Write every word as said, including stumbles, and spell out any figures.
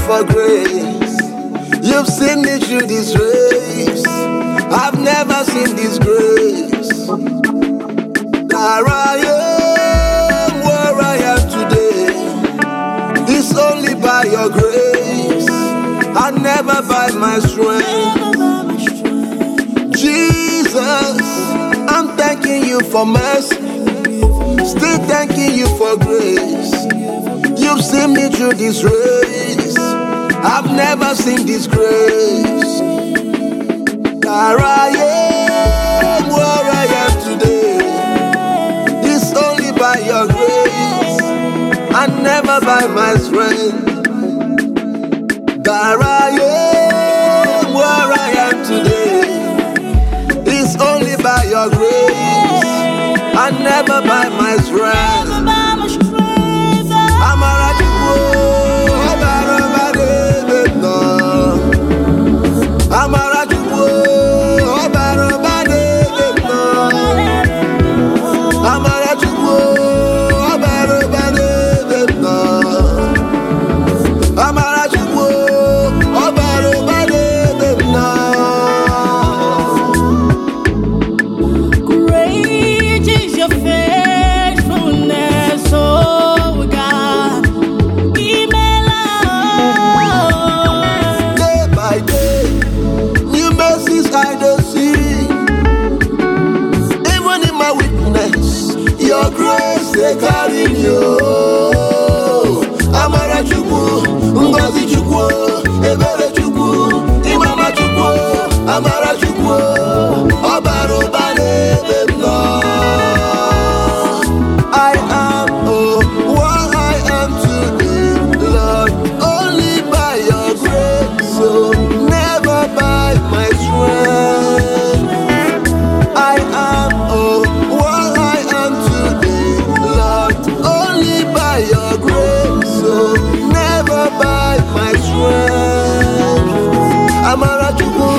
for grace. You've seen me through this race. I've never seen this grace. There I am where I am today. It's only by your grace, and never by my strength. Jesus, I'm thanking you for mercy, still thanking you for grace. You've seen me through this race. I've never seen this grace. There I am where I am today. It's only by your grace, and never by my strength. There I am where I am today. It's only by your grace, and never by my strength. Amarachukwu, Obarobade, no. Amarachukwu, Obarobade, no. Amarachukwu, Obarobade, no. Amarachukwu, Obarobade, no. Great is your faithfulness, oh God. Give me love. Day by day, new mercies I don't see. Even in my weakness, your grace they carry you. Amarachukwu, Ngozi Chukwu, Ebere Chukwu, Imama Chukwu, Amarachukwu, Obarobade, no. I am oh, what I am today, Lord, only by your grace, so never by my strength. I am oh, what I am today, Lord, only by your grace, so never by my strength. Amarachukwu,